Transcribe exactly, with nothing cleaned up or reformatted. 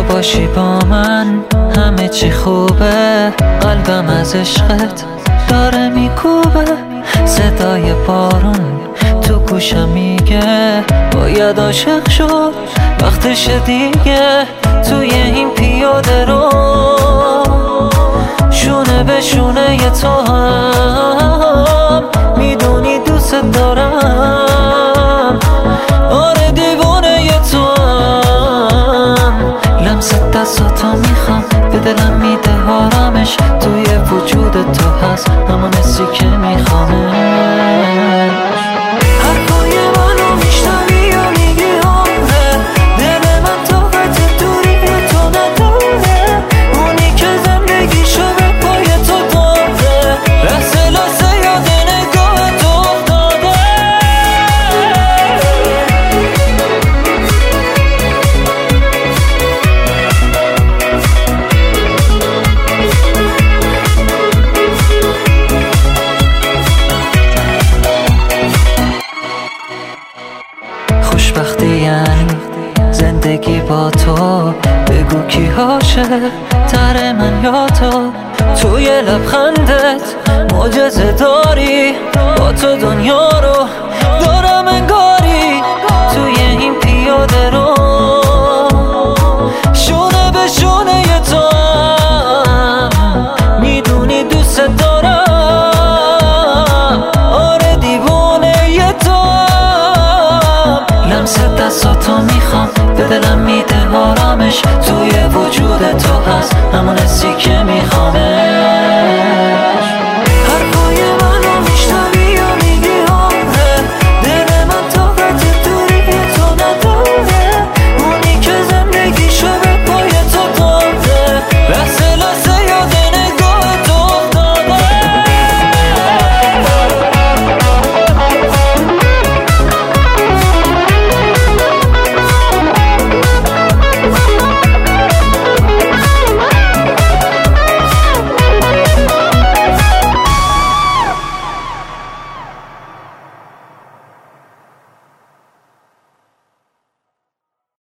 باشی با من همه چی خوبه، قلبم از عشقت داره میکوبه. صدای بارون تو گوشم میگه باید عاشق شد، وقتش دیگه. توی این پیاده رو شونه به شونه ی تو هم میدونی دوست دارم. آره دیوانه ی تو هم، لمس دستاتو میخوام به دلم میده آرامش. توی وجود تو هست همون حسی که میخوامش. حرفای منو میشنوی و میگی آره، دل من طاقت دوری تو نداره. اونی که زندگیشو به پای تو داره، لحظه لحظه یاد نگاه تو افتاده. خوشبختی یعنی زندگی با تو، بگو کی هاشه تر من یا تو. توی لبخندت معجزه داری، با تو دنیا رو دارم انگاری. توی این پیاده رو شونه به شونه ی تو هم میدونی دوست دارم. آره دیوانه ی تو هم، لمس دستاتو میخوام به دلم میده